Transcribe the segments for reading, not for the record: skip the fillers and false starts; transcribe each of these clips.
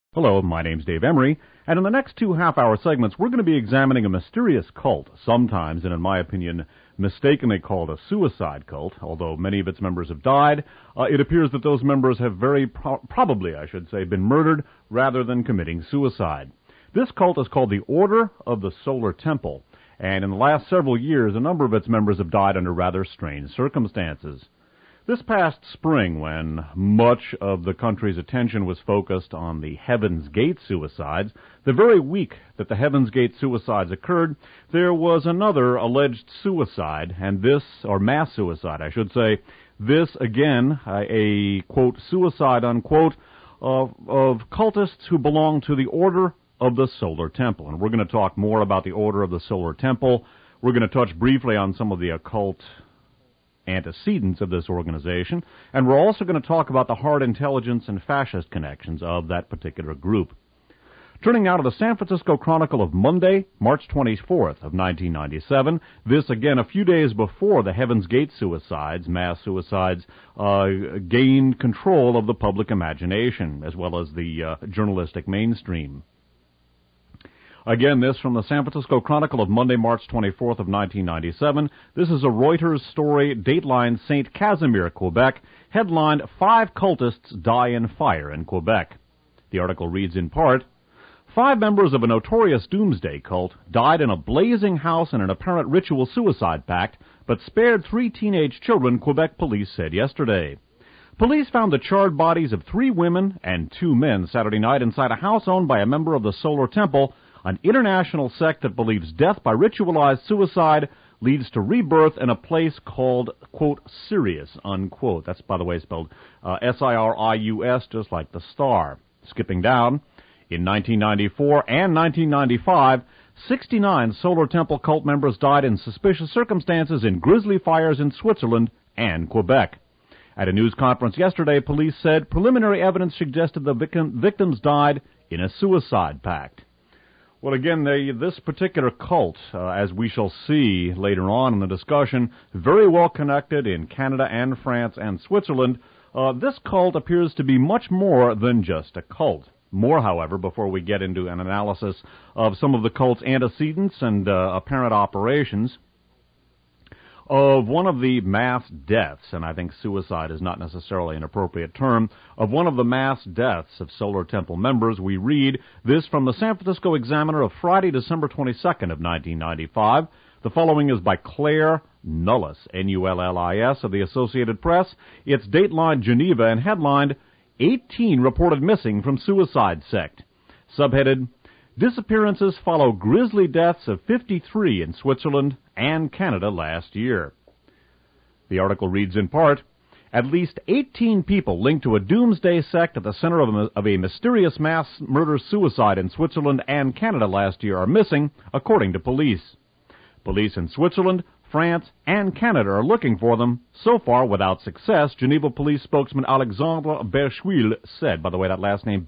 Hello, my name's Dave Emery, and in the next two half-hour segments, we're going to be examining a mysterious cult, sometimes, and in my opinion, mistakenly called a suicide cult. Although many of its members have died, it appears that those members have very probably, been murdered rather than committing suicide. This cult is called the Order of the Solar Temple, and in the last several years, a number of its members have died under rather strange circumstances. This past spring, when much of the country's attention was focused on the Heaven's Gate suicides, the very week that the Heaven's Gate suicides occurred, there was another alleged suicide, and this, or mass suicide, I should say, this, again, a, quote, suicide, unquote, of cultists who belong to the Order of the Solar Temple. And we're going to talk more about the Order of the Solar Temple. We're going to touch briefly on some of the occult antecedents of this organization, and we're also going to talk about the hard intelligence and fascist connections of that particular group. Turning now to the San Francisco Chronicle of Monday, March 24th of 1997, this again a few days before the Heaven's Gate suicides, mass suicides, gained control of the public imagination, as well as the journalistic mainstream. Again, this from the San Francisco Chronicle of Monday, March 24th of 1997. This is a Reuters story, dateline St. Casimir, Quebec, headlined, 5 cultists die in fire in Quebec. The article reads in part, 5 members of a notorious doomsday cult died in a blazing house in an apparent ritual suicide pact, but spared 3 teenage children, Quebec police said yesterday. Police found the charred bodies of 3 women and 2 men Saturday night inside a house owned by a member of the Solar Temple, an international sect that believes death by ritualized suicide leads to rebirth in a place called, quote, Sirius, unquote. That's, by the way, spelled S-I-R-I-U-S, just like the star. Skipping down, in 1994 and 1995, 69 Solar Temple cult members died in suspicious circumstances in grisly fires in Switzerland and Quebec. At a news conference yesterday, police said preliminary evidence suggested the victims died in a suicide pact. Well, again, this particular cult, as we shall see later on in the discussion, very well connected in Canada and France and Switzerland. This cult appears to be much more than just a cult. More, however, before we get into an analysis of some of the cult's antecedents and apparent operations, of one of the mass deaths, and I think suicide is not necessarily an appropriate term, of one of the mass deaths of Solar Temple members, we read this from the San Francisco Examiner of Friday, December 22nd of 1995. The following is by Claire Nullis, N-U-L-L-I-S, of the Associated Press. It's dateline Geneva and headlined, 18 reported missing from suicide sect. Subheaded, Disappearances follow grisly deaths of 53 in Switzerland and Canada last year. The article reads in part, at least 18 people linked to a doomsday sect at the center of a mysterious mass murder-suicide in Switzerland and Canada last year are missing, according to police. Police in Switzerland, France, and Canada are looking for them, so far without success, Geneva police spokesman Alexandre Berchwyl said. By the way, that last name,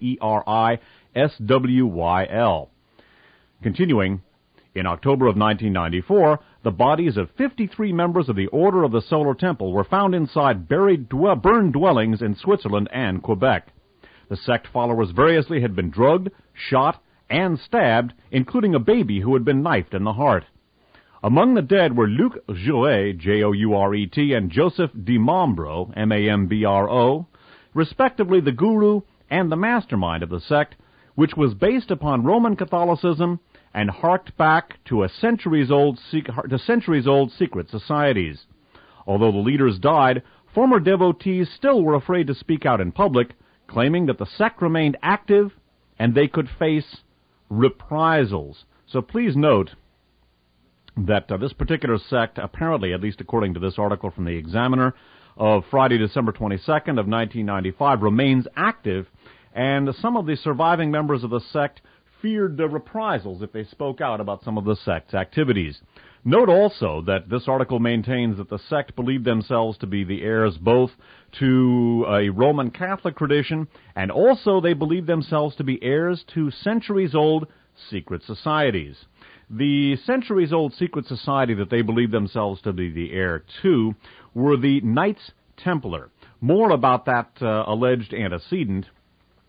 B-A-E-R-I-S-W-Y-L. Continuing, in October of 1994, the bodies of 53 members of the Order of the Solar Temple were found inside burned dwellings in Switzerland and Quebec. The sect followers variously had been drugged, shot, and stabbed, including a baby who had been knifed in the heart. Among the dead were Luc Jouret, J-O-U-R-E-T, and Joseph Dimambro, M-A-M-B-R-O, respectively the guru and the mastermind of the sect, which was based upon Roman Catholicism and harked back to centuries-old secret societies. Although the leaders died, former devotees still were afraid to speak out in public, claiming that the sect remained active and they could face reprisals. So please note that this particular sect, apparently, at least according to this article from the Examiner of Friday, December 22nd of 1995, remains active, and some of the surviving members of the sect feared the reprisals if they spoke out about some of the sect's activities. Note also that this article maintains that the sect believed themselves to be the heirs both to a Roman Catholic tradition, and also they believed themselves to be heirs to centuries-old secret societies. The centuries-old secret society that they believed themselves to be the heir to were the Knights Templar. More about that alleged antecedent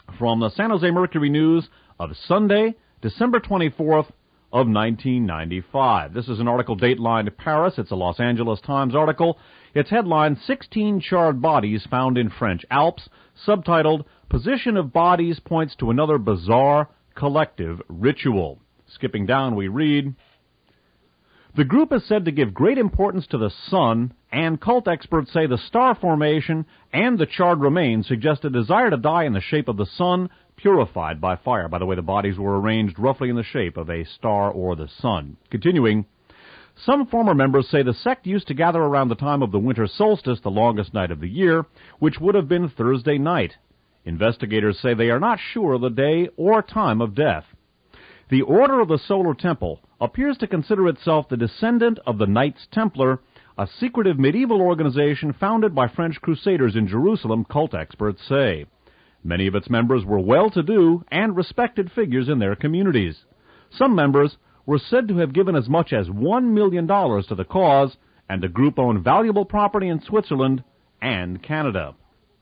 from the San Jose Mercury News of Sunday, December 24th of 1995. This is an article datelined Paris. It's a Los Angeles Times article. Its headline, 16 charred bodies found in French Alps, subtitled, Position of Bodies Points to Another Bizarre Collective Ritual. Skipping down, we read, the group is said to give great importance to the sun, and cult experts say the star formation and the charred remains suggest a desire to die in the shape of the sun, purified by fire. By the way, the bodies were arranged roughly in the shape of a star or the sun. Continuing, some former members say the sect used to gather around the time of the winter solstice, the longest night of the year, which would have been Thursday night. Investigators say they are not sure of the day or time of death. The Order of the Solar Temple appears to consider itself the descendant of the Knights Templar, a secretive medieval organization founded by French crusaders in Jerusalem, cult experts say. Many of its members were well-to-do and respected figures in their communities. Some members were said to have given as much as $1 million to the cause, and the group owned valuable property in Switzerland and Canada.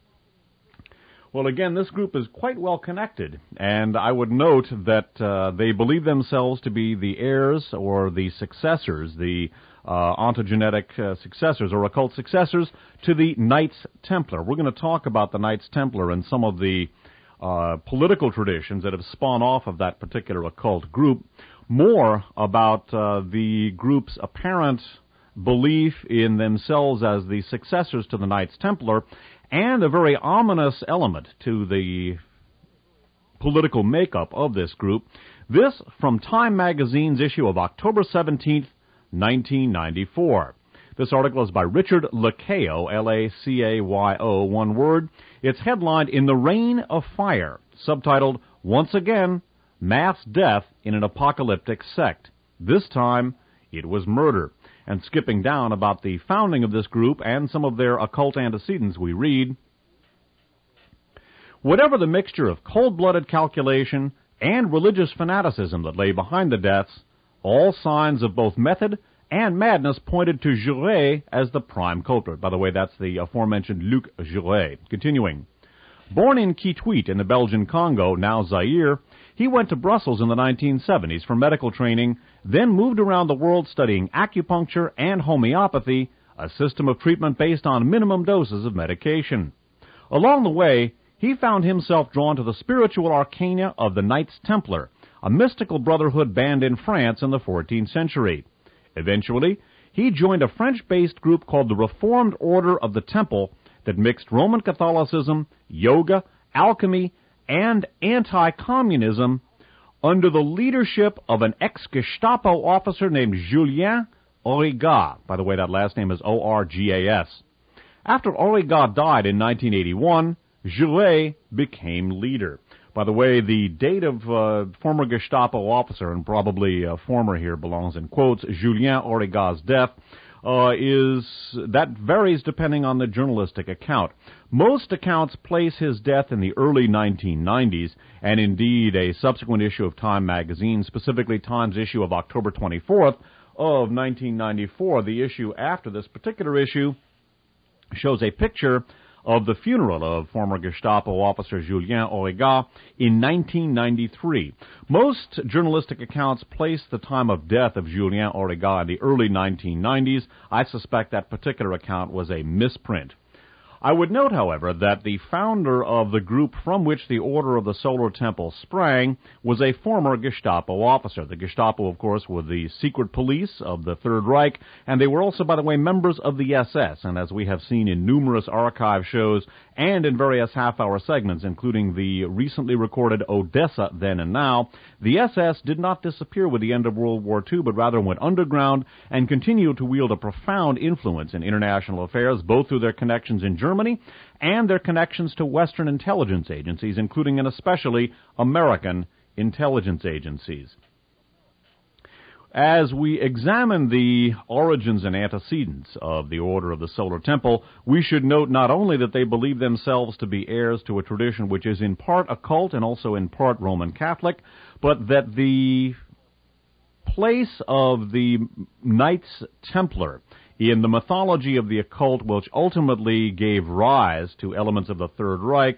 Well, again, this group is quite well connected, and I would note that they believe themselves to be the heirs or the successors, the ontogenetic successors or occult successors to the Knights Templar. We're going to talk about the Knights Templar and some of the political traditions that have spun off of that particular occult group, more about the group's apparent belief in themselves as the successors to the Knights Templar, and a very ominous element to the political makeup of this group. This from Time Magazine's issue of October 17th, 1994. This article is by Richard Lacao, L-A-C-A-Y-O, one word. It's headlined, In the Reign of Fire, subtitled, Once Again, Mass Death in an Apocalyptic Sect. This time, it was murder. And skipping down about the founding of this group and some of their occult antecedents, we read, whatever the mixture of cold-blooded calculation and religious fanaticism that lay behind the deaths, all signs of both method and madness pointed to Jouret as the prime culprit. By the way, that's the aforementioned Luc Jouret. Continuing, born in Quituit in the Belgian Congo, now Zaire, he went to Brussels in the 1970s for medical training, then moved around the world studying acupuncture and homeopathy, a system of treatment based on minimum doses of medication. Along the way, he found himself drawn to the spiritual arcana of the Knights Templar, a mystical brotherhood band in France in the 14th century. Eventually, he joined a French-based group called the Reformed Order of the Temple that mixed Roman Catholicism, yoga, alchemy, and anti-communism under the leadership of an ex-Gestapo officer named Julien Origat. By the way, that last name is O-R-G-A-S. After Origat died in 1981, Jouret became leader. By the way, the date of former Gestapo officer, and probably former here belongs in quotes, Julien Origat's death, that varies depending on the journalistic account. Most accounts place his death in the early 1990s, and indeed a subsequent issue of Time magazine, specifically Time's issue of October 24th of 1994, the issue after this particular issue, shows a picture of the funeral of former Gestapo officer Julien Origat in 1993. Most journalistic accounts place the time of death of Julien Origat in the early 1990s. I suspect that particular account was a misprint. I would note, however, that the founder of the group from which the Order of the Solar Temple sprang was a former Gestapo officer. The Gestapo, of course, were the secret police of the Third Reich, and they were also, by the way, members of the SS. And as we have seen in numerous archive shows and in various half-hour segments, including the recently recorded Odessa Then and Now, the SS did not disappear with the end of World War II, but rather went underground and continued to wield a profound influence in international affairs, both through their connections in Germany and their connections to Western intelligence agencies, including and especially American intelligence agencies. As we examine the origins and antecedents of the Order of the Solar Temple, we should note not only that they believe themselves to be heirs to a tradition which is in part occult and also in part Roman Catholic, but that the place of the Knights Templar in the mythology of the occult, which ultimately gave rise to elements of the Third Reich,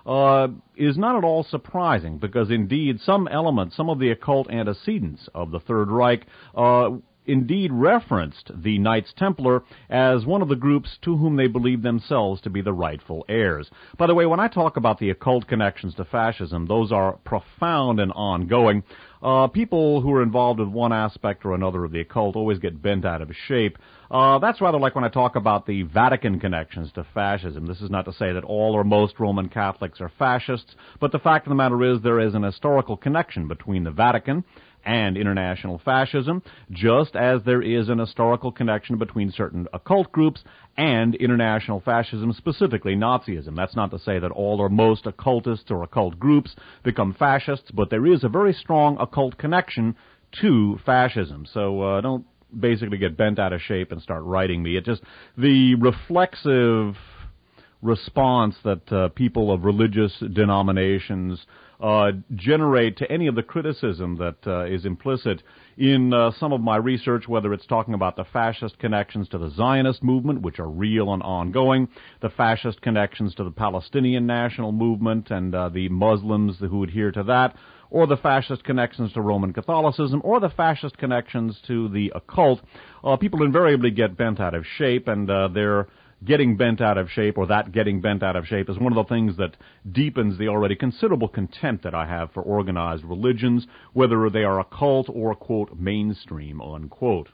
is not at all surprising, because indeed some elements, some of the occult antecedents of the Third Reich, indeed referenced the Knights Templar as one of the groups to whom they believed themselves to be the rightful heirs. By the way, when I talk about the occult connections to fascism, those are profound and ongoing. People who are involved with one aspect or another of the occult always get bent out of shape. That's rather like when I talk about the Vatican connections to fascism. This is not to say that all or most Roman Catholics are fascists, but the fact of the matter is there is an historical connection between the Vatican and international fascism, just as there is an historical connection between certain occult groups and international fascism, specifically Nazism. That's not to say that all or most occultists or occult groups become fascists, but there is a very strong occult connection to fascism. So don't basically get bent out of shape and start writing me. It just, the reflexive response that people of religious denominations generate to any of the criticism that is implicit in some of my research, whether it's talking about the fascist connections to the Zionist movement, which are real and ongoing, the fascist connections to the Palestinian national movement and the Muslims who adhere to that, or the fascist connections to Roman Catholicism, or the fascist connections to the occult. People invariably get bent out of shape, and they're getting bent out of shape, or that getting bent out of shape, is one of the things that deepens the already considerable contempt that I have for organized religions, whether they are occult or, quote, mainstream, unquote.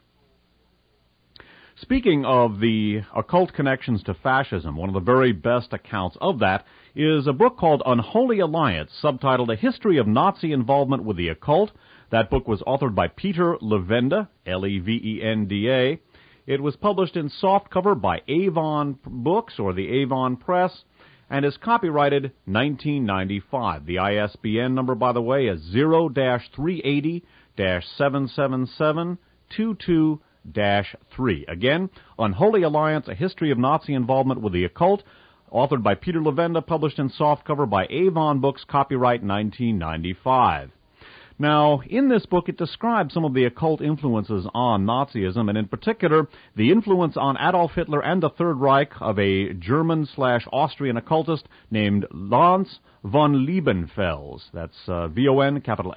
Speaking of the occult connections to fascism, one of the very best accounts of that is a book called Unholy Alliance, subtitled A History of Nazi Involvement with the Occult. That book was authored by Peter Levenda, Levenda. It was published in softcover by Avon Books, or the Avon Press, and is copyrighted 1995. The ISBN number, by the way, is 0-380-777-22-3. Again, Unholy Alliance, A History of Nazi Involvement with the Occult, authored by Peter Levenda, published in softcover by Avon Books, copyright 1995. Now, in this book, it describes some of the occult influences on Nazism, and in particular, the influence on Adolf Hitler and the Third Reich of a German/Austrian occultist named Lanz von Liebenfels. That's V-O-N, capital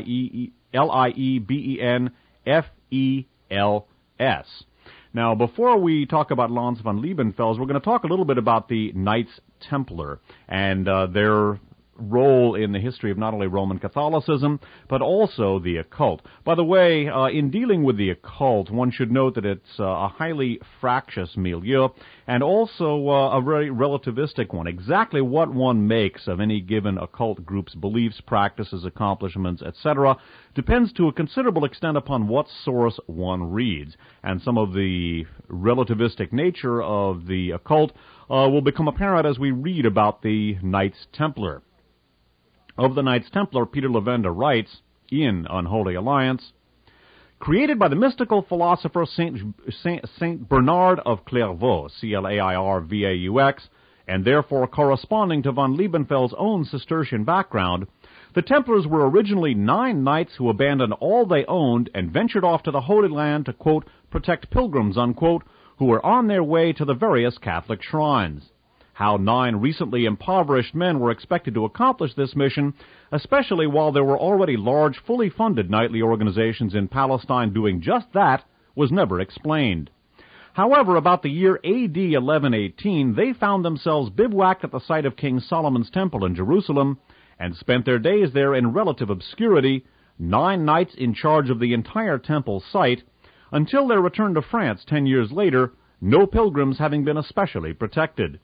L-I-E-B-E-N-F-E-L-S. Now, before we talk about Lanz von Liebenfels, we're going to talk a little bit about the Knights Templar and their role in the history of not only Roman Catholicism, but also the occult. By the way, in dealing with the occult, one should note that it's a highly fractious milieu, and also a very relativistic one. Exactly what one makes of any given occult group's beliefs, practices, accomplishments, etc., depends to a considerable extent upon what source one reads. And some of the relativistic nature of the occult will become apparent as we read about the Knights Templar. Of the Knights Templar, Peter Levenda writes, in Unholy Alliance, created by the mystical philosopher Saint Bernard of Clairvaux, C-L-A-I-R-V-A-U-X, and therefore corresponding to von Liebenfeld's own Cistercian background, the Templars were originally 9 knights who abandoned all they owned and ventured off to the Holy Land to, quote, protect pilgrims, unquote, who were on their way to the various Catholic shrines. How 9 recently impoverished men were expected to accomplish this mission, especially while there were already large, fully funded nightly organizations in Palestine doing just that, was never explained. However, about the year A.D. 1118, they found themselves bivouacked at the site of King Solomon's Temple in Jerusalem, and spent their days there in relative obscurity, 9 knights in charge of the entire temple site, until their return to France 10 years later, no pilgrims having been especially protected.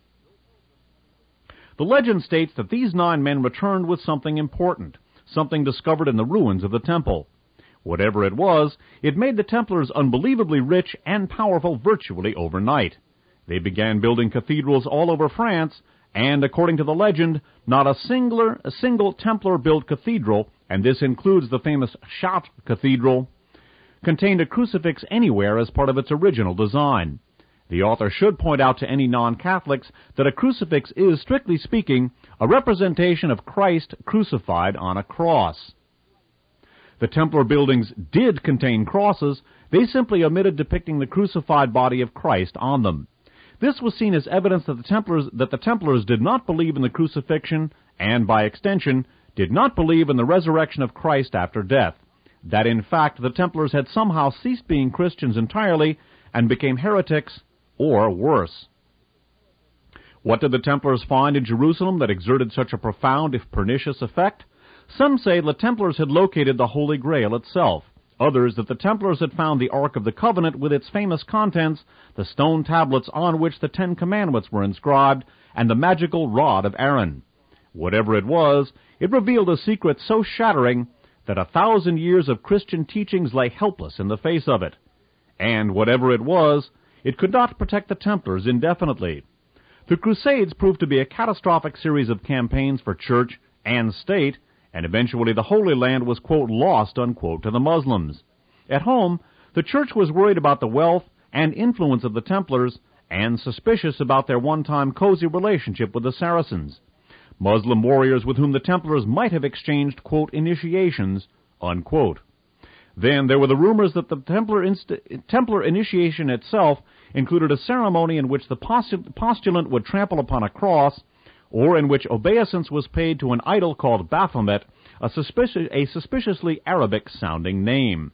The legend states that these 9 men returned with something important, something discovered in the ruins of the temple. Whatever it was, it made the Templars unbelievably rich and powerful virtually overnight. They began building cathedrals all over France, and according to the legend, not a single Templar-built cathedral, and this includes the famous Chartres Cathedral, contained a crucifix anywhere as part of its original design. The author should point out to any non-Catholics that a crucifix is, strictly speaking, a representation of Christ crucified on a cross. The Templar buildings did contain crosses, they simply omitted depicting the crucified body of Christ on them. This was seen as evidence that the Templars did not believe in the crucifixion and by extension, did not believe in the resurrection of Christ after death, that in fact the Templars had somehow ceased being Christians entirely and became heretics, or worse. What did the Templars find in Jerusalem that exerted such a profound, if pernicious, effect? Some say the Templars had located the Holy Grail itself. Others that the Templars had found the Ark of the Covenant with its famous contents, the stone tablets on which the 10 Commandments were inscribed, and the magical rod of Aaron. Whatever it was, it revealed a secret so shattering that 1,000 years of Christian teachings lay helpless in the face of it. And whatever it was, it could not protect the Templars indefinitely. The Crusades proved to be a catastrophic series of campaigns for church and state, and eventually the Holy Land was, quote, lost, unquote, to the Muslims. At home, the church was worried about the wealth and influence of the Templars and suspicious about their one-time cozy relationship with the Saracens, Muslim warriors with whom the Templars might have exchanged, quote, initiations, unquote. Then there were the rumors that the Templar initiation itself included a ceremony in which the postulant would trample upon a cross, or in which obeisance was paid to an idol called Baphomet, a suspiciously Arabic-sounding name.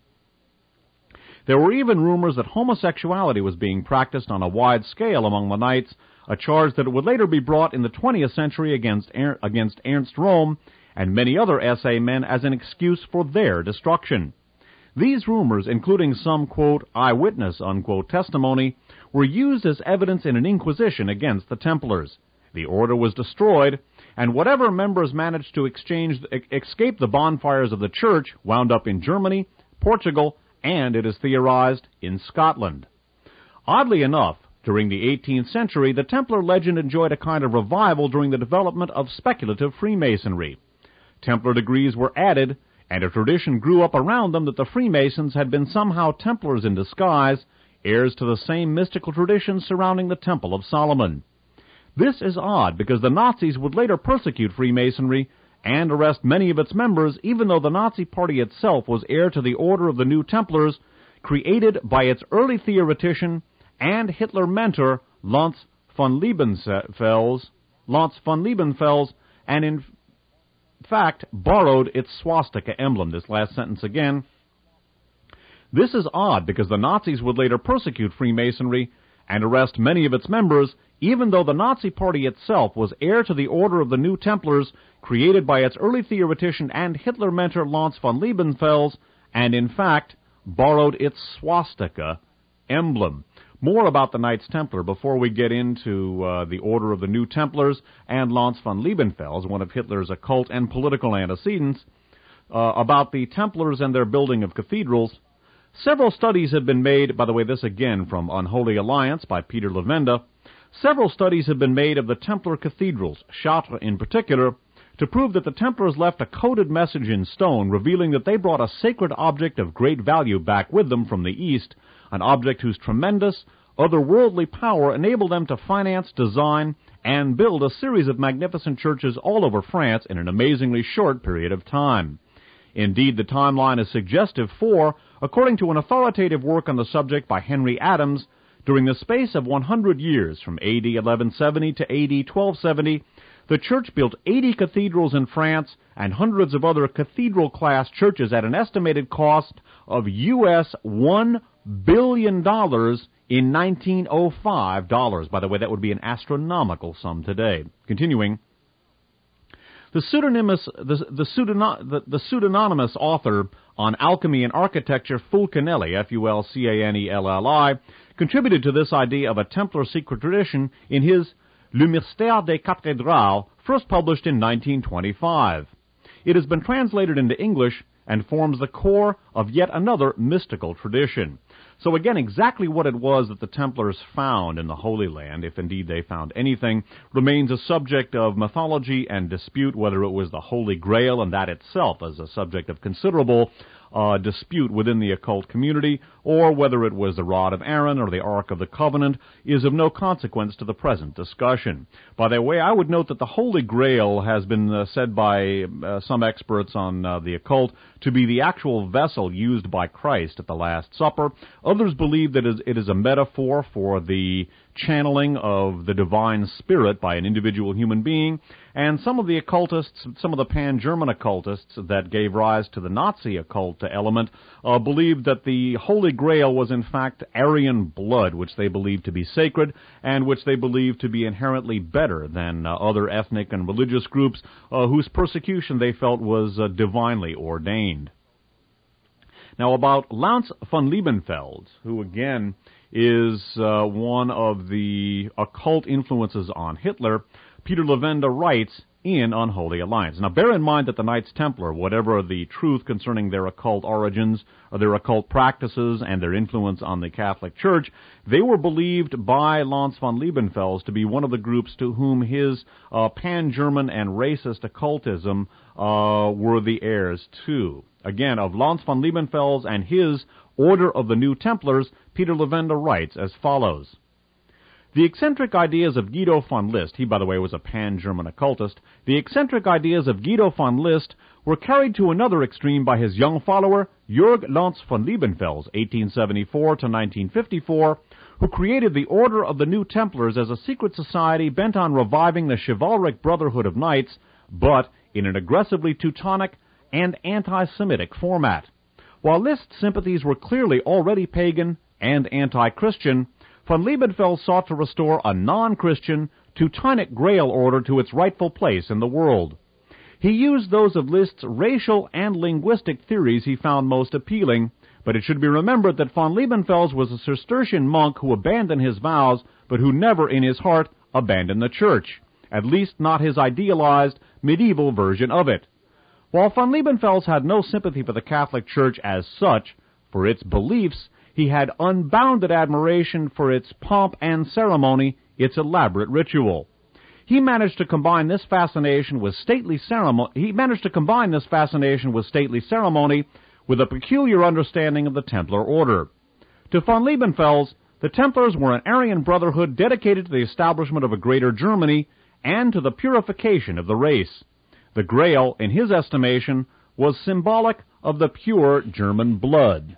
There were even rumors that homosexuality was being practiced on a wide scale among the knights, a charge that would later be brought in the 20th century against Ernst Röhm and many other SA men as an excuse for their destruction. These rumors, including some, quote, eyewitness, unquote, testimony, were used as evidence in an inquisition against the Templars. The order was destroyed, and whatever members managed to escape the bonfires of the church wound up in Germany, Portugal, and, it is theorized, in Scotland. Oddly enough, during the 18th century, the Templar legend enjoyed a kind of revival during the development of speculative Freemasonry. Templar degrees were added, and a tradition grew up around them that the Freemasons had been somehow Templars in disguise, heirs to the same mystical traditions surrounding the Temple of Solomon. This is odd because the Nazis would later persecute Freemasonry and arrest many of its members, even though the Nazi Party itself was heir to the Order of the New Templars, created by its early theoretician and Hitler mentor Lanz von Liebenfels, and in fact borrowed its swastika emblem. This last sentence again. This is odd because the Nazis would later persecute Freemasonry and arrest many of its members, even though the Nazi Party itself was heir to the Order of the New Templars, created by its early theoretician and Hitler mentor Lanz von Liebenfels, and in fact borrowed its swastika emblem. More about the Knights Templar before we get into the Order of the New Templars and Lanz von Liebenfels, one of Hitler's occult and political antecedents, about the Templars and their building of cathedrals. Several studies have been made, by the way, this again from Unholy Alliance by Peter Levenda. Several studies have been made of the Templar cathedrals, Chartres in particular, to prove that the Templars left a coded message in stone revealing that they brought a sacred object of great value back with them from the East, an object whose tremendous, otherworldly power enabled them to finance, design, and build a series of magnificent churches all over France in an amazingly short period of time. Indeed, the timeline is suggestive for, according to an authoritative work on the subject by Henry Adams, during the space of 100 years, from AD 1170 to AD 1270, the Church built 80 cathedrals in France and hundreds of other cathedral-class churches at an estimated cost of U.S. $1 billion in 1905 dollars. By the way, that would be an astronomical sum today. Continuing, the pseudonymous author on alchemy and architecture, Fulcanelli, Fulcanelli, contributed to this idea of a Templar secret tradition in his Le Mystère des Cathédrales, first published in 1925. It has been translated into English and forms the core of yet another mystical tradition. So again, exactly what it was that the Templars found in the Holy Land, if indeed they found anything, remains a subject of mythology and dispute, whether it was the Holy Grail, and that itself is a subject of considerable dispute within the occult community, or whether it was the Rod of Aaron or the Ark of the Covenant, is of no consequence to the present discussion. By the way, I would note that the Holy Grail has been said by some experts on the occult to be the actual vessel used by Christ at the Last Supper. Others believe that it is a metaphor for the channeling of the divine spirit by an individual human being, and some of the occultists, some of the pan-German occultists that gave rise to the Nazi occult element, believed that the Holy Grail was in fact Aryan blood, which they believed to be sacred, and which they believed to be inherently better than other ethnic and religious groups whose persecution they felt was divinely ordained. Now about Lanz von Liebenfeld, who again is one of the occult influences on Hitler, Peter Levenda writes in Unholy Alliance. Now bear in mind that the Knights Templar, whatever the truth concerning their occult origins, or their occult practices, and their influence on the Catholic Church, they were believed by Lanz von Liebenfels to be one of the groups to whom his pan-German and racist occultism were the heirs too. Again, of Lanz von Liebenfels and his Order of the New Templars, Peter Levenda writes as follows. The eccentric ideas of Guido von List, he by the way was a pan-German occultist, the eccentric ideas of Guido von List were carried to another extreme by his young follower, Jörg Lanz von Liebenfels, 1874 to 1954, who created the Order of the New Templars as a secret society bent on reviving the chivalric brotherhood of knights, but in an aggressively Teutonic and anti-Semitic format. While List's sympathies were clearly already pagan and anti-Christian, von Liebenfels sought to restore a non-Christian, Teutonic Grail order to its rightful place in the world. He used those of List's racial and linguistic theories he found most appealing, but it should be remembered that von Liebenfels was a Cistercian monk who abandoned his vows, but who never in his heart abandoned the Church, at least not his idealized medieval version of it. While von Liebenfels had no sympathy for the Catholic Church as such, for its beliefs, he had unbounded admiration for its pomp and ceremony, its elaborate ritual. He managed to combine this fascination with stately ceremony with a peculiar understanding of the Templar order. To von Liebenfels, the Templars were an Aryan brotherhood dedicated to the establishment of a greater Germany and to the purification of the race. The Grail, in his estimation, was symbolic of the pure German blood.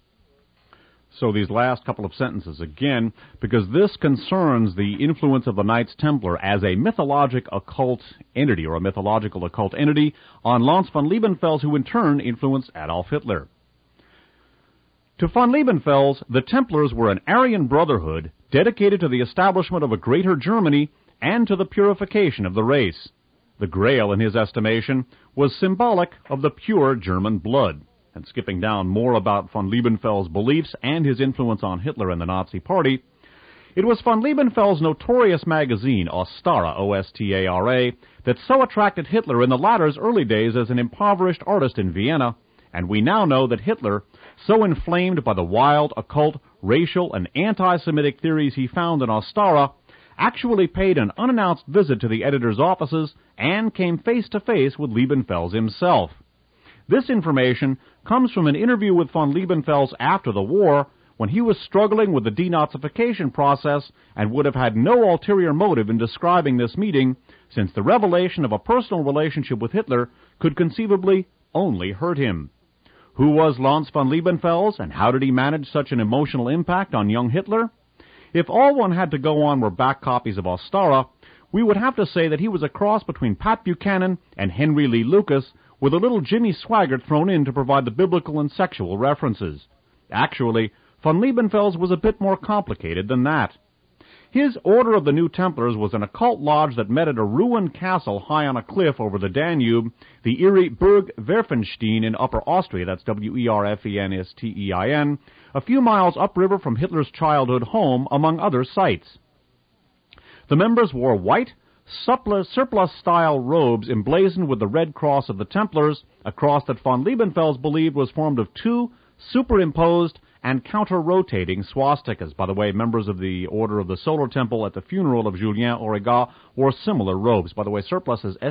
So these last couple of sentences again, because this concerns the influence of the Knights Templar as a mythologic occult entity, or a mythological occult entity, on Lanz von Liebenfels, who in turn influenced Adolf Hitler. To von Liebenfels, the Templars were an Aryan brotherhood dedicated to the establishment of a greater Germany and to the purification of the race. The Grail, in his estimation, was symbolic of the pure German blood. And skipping down more about von Liebenfels' beliefs and his influence on Hitler and the Nazi Party, it was von Liebenfels' notorious magazine, Ostara, O-S-T-A-R-A, that so attracted Hitler in the latter's early days as an impoverished artist in Vienna, and we now know that Hitler, so inflamed by the wild, occult, racial, and anti-Semitic theories he found in Ostara, actually paid an unannounced visit to the editor's offices and came face-to-face with Liebenfels himself. This information comes from an interview with von Liebenfels after the war, when he was struggling with the denazification process and would have had no ulterior motive in describing this meeting, since the revelation of a personal relationship with Hitler could conceivably only hurt him. Who was Lanz von Liebenfels, and how did he manage such an emotional impact on young Hitler? If all one had to go on were back copies of Ostara, we would have to say that he was a cross between Pat Buchanan and Henry Lee Lucas, with a little Jimmy Swaggart thrown in to provide the biblical and sexual references. Actually, von Liebenfels was a bit more complicated than that. His Order of the New Templars was an occult lodge that met at a ruined castle high on a cliff over the Danube, the eerie Burg Werfenstein in Upper Austria, that's W-E-R-F-E-N-S-T-E-I-N, a few miles upriver from Hitler's childhood home, among other sights. The members wore white, surplice-style robes emblazoned with the Red Cross of the Templars, a cross that von Liebenfels believed was formed of two superimposed and counter-rotating swastikas. By the way, members of the Order of the Solar Temple at the funeral of Julien Auriga wore similar robes. By the way, surplice is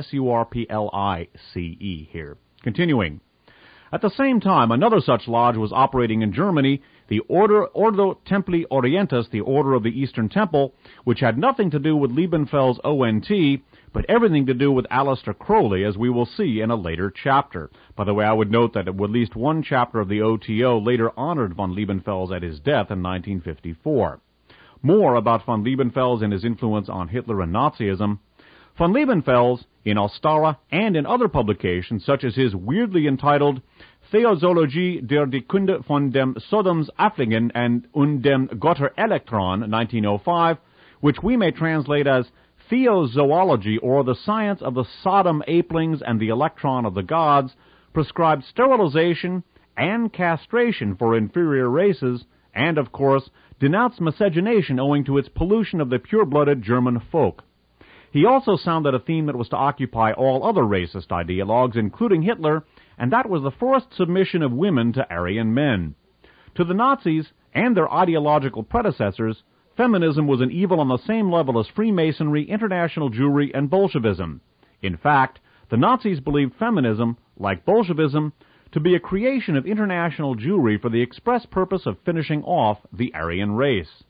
S-U-R-P-L-I-C-E here. Continuing. At the same time, another such lodge was operating in Germany, the Ordo Templi Orientis, the Order of the Eastern Temple, which had nothing to do with Liebenfels ONT, but everything to do with Aleister Crowley, as we will see in a later chapter. By the way, I would note that at least one chapter of the OTO later honored von Liebenfels at his death in 1954. More about von Liebenfels and his influence on Hitler and Nazism. Von Liebenfels, in Ostara and in other publications, such as his weirdly entitled Theosologie der die Kunde von dem Sodoms Afflingen und dem Gotter Elektron, 1905, which we may translate as Theozoology, or the Science of the Sodom Apelings and the Electron of the Gods, prescribed sterilization and castration for inferior races, and, of course, denounced miscegenation owing to its pollution of the pure-blooded German folk. He also sounded a theme that was to occupy all other racist ideologues, including Hitler, and that was the forced submission of women to Aryan men. To the Nazis and their ideological predecessors, feminism was an evil on the same level as Freemasonry, international Jewry, and Bolshevism. In fact, the Nazis believed feminism, like Bolshevism, to be a creation of international Jewry for the express purpose of finishing off the Aryan race.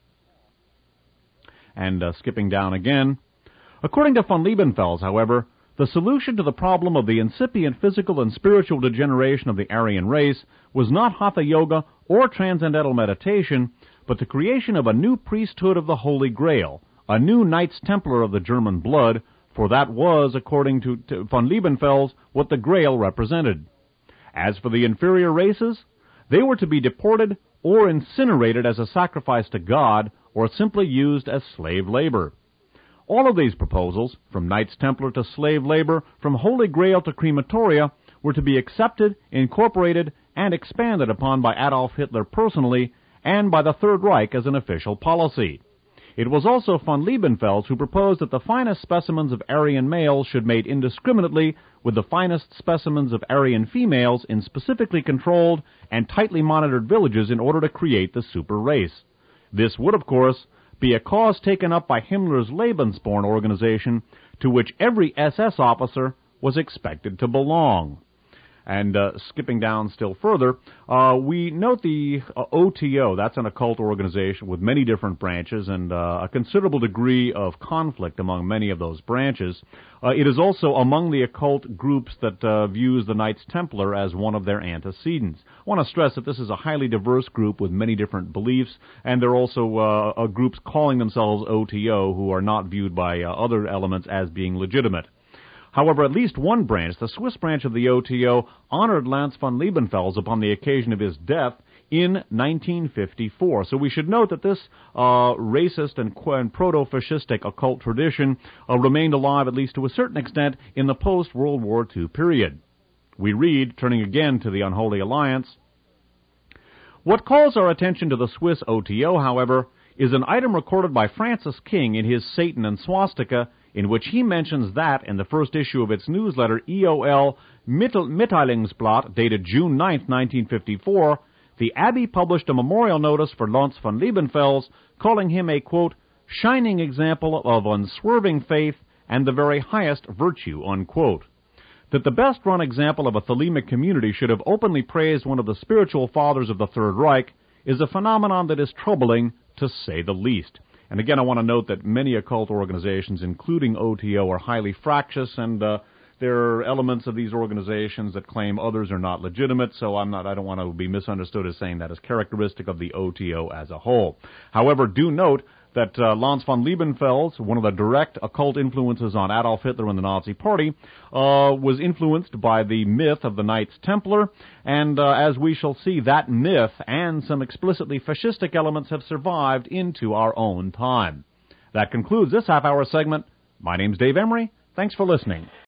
And skipping down again, according to von Liebenfels, however, the solution to the problem of the incipient physical and spiritual degeneration of the Aryan race was not Hatha Yoga or transcendental meditation, but the creation of a new priesthood of the Holy Grail, a new Knights Templar of the German blood, for that was, according to von Liebenfels, what the Grail represented. As for the inferior races, they were to be deported or incinerated as a sacrifice to God, or simply used as slave labor. All of these proposals, from Knights Templar to slave labor, from Holy Grail to crematoria, were to be accepted, incorporated, and expanded upon by Adolf Hitler personally, and by the Third Reich as an official policy. It was also von Liebenfels who proposed that the finest specimens of Aryan males should mate indiscriminately with the finest specimens of Aryan females in specifically controlled and tightly monitored villages in order to create the super race. This would, of course, be a cause taken up by Himmler's Lebensborn organization, to which every SS officer was expected to belong. And skipping down still further, we note the OTO. That's an occult organization with many different branches and a considerable degree of conflict among many of those branches. It is also among the occult groups that views the Knights Templar as one of their antecedents. I want to stress that this is a highly diverse group with many different beliefs, and there are also groups calling themselves OTO who are not viewed by other elements as being legitimate. However, at least one branch, the Swiss branch of the OTO, honored Lanz von Liebenfels upon the occasion of his death in 1954. So we should note that this racist and proto-fascistic occult tradition remained alive, at least to a certain extent, in the post-World War II period. We read, turning again to the Unholy Alliance, what calls our attention to the Swiss OTO, however, is an item recorded by Francis King in his Satan and Swastika, in which he mentions that, in the first issue of its newsletter, EOL Mitteilungsblatt, dated June 9, 1954, the Abbey published a memorial notice for Lanz von Liebenfels, calling him a, quote, shining example of unswerving faith and the very highest virtue, unquote. That the best-run example of a Thelemic community should have openly praised one of the spiritual fathers of the Third Reich is a phenomenon that is troubling, to say the least. And again, I want to note that many occult organizations, including OTO, are highly fractious, and there are elements of these organizations that claim others are not legitimate, so I don't want to be misunderstood as saying that is characteristic of the OTO as a whole. However, do note that Lanz von Liebenfels, one of the direct occult influences on Adolf Hitler and the Nazi Party, was influenced by the myth of the Knights Templar, and as we shall see, that myth and some explicitly fascistic elements have survived into our own time. That concludes this half-hour segment. My name's Dave Emery. Thanks for listening.